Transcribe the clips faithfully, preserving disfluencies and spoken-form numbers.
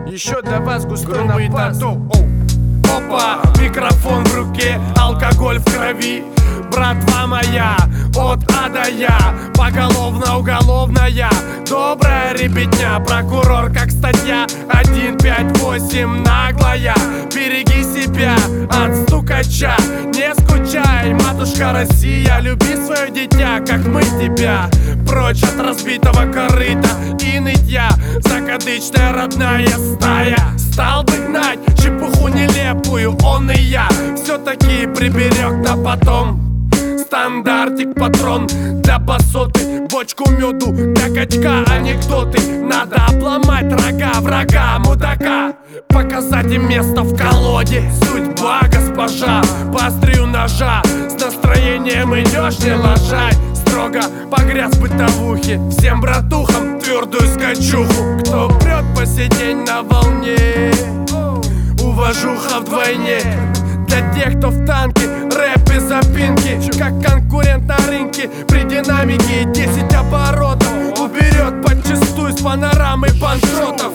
Еще для вас густой грубый напас. тату. Опа, микрофон в руке, алкоголь в крови. Братва моя, от А до Я, поголовно уголовная, добрая ребятня, прокурор как статья один пять восемь наглая. Береги себя от стукача, не скучай, матушка Россия, люби свое дитя, как мы тебя. Прочь от разбитого корыта и нытья, закадычная родная стая. Стал бы гнать чепуху нелепую, он и я все-таки приберег на потом. Стандартик, патрон для басоты, бочку меду для качка, анекдоты. Надо обломать рога врага, мудака, показать им место в колоде. Судьба, госпожа, по острию ножа, с настроением идешь, не лажай. Строго погряз в бытовухе, всем братухам твердую скачуху. Кто прет по сей день на волне, уважуха вдвойне. Для тех, кто в танке, рэп и запинки, как конкурент на рынке, при динамике десять оборотов уберет подчистую с панорамы банкротов.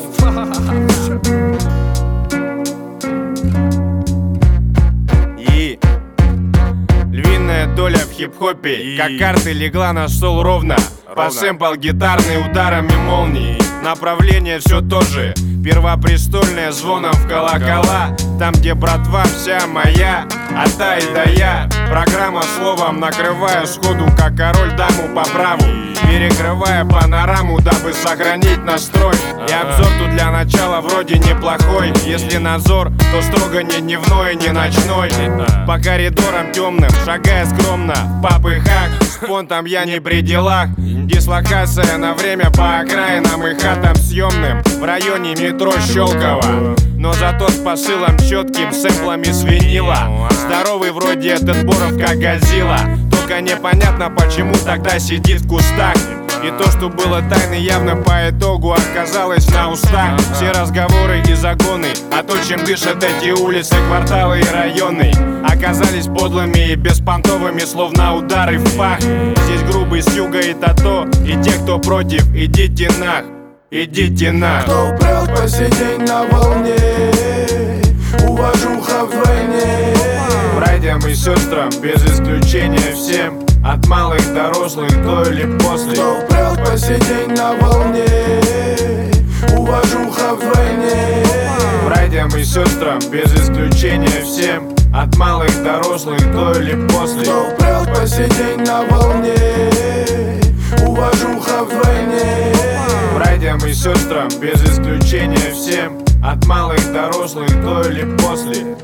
И львиная доля в хип-хопе, как карты легла на стол ровно, по сэмпл гитарный ударами молнии. Направление все то же, первопрестольное звоном в колокола. Там, где братва вся моя, от А и до Я. Программа словом накрывая сходу, как король даму по праву, перекрывая панораму, дабы сохранить настрой. И обзор тут для начала вроде неплохой. Если надзор, то строго не дневной, не ночной. По коридорам темным, шагая скромно, папы хак, спонтом я не при делах. Дислокация на время по окраинам и хатам съемным в районе метро Щелково, но зато с посылом четким, сэмплами свинила. Здоровый вроде этот Боров, как Годзилла, только непонятно, почему тогда сидит в кустах. И то, что было тайной, явно по итогу оказалось на устах. Все разговоры и загоны, а то, чем дышат эти улицы, кварталы и районы, оказались подлыми и беспонтовыми, словно удары в пах. Здесь грубый с юга и тато, и те, кто против, идите нах, идите нах. Кто прет по сей день на волне, уважуха вдвойне. Братьям и сестрам, без исключения всем, от малых до взрослых, до или после. Кто прет по сей день на волне, уважуха вдвойне. Братьям и сестрам, без исключения всем, от малых до взрослых, до или после. Кто прет по сей день на волне, уважуха вдвойне. Братьям и сестрам, без исключения всем, от малых до взрослых, до или после.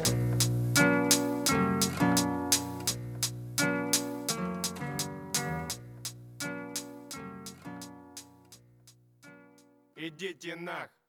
Идите нах.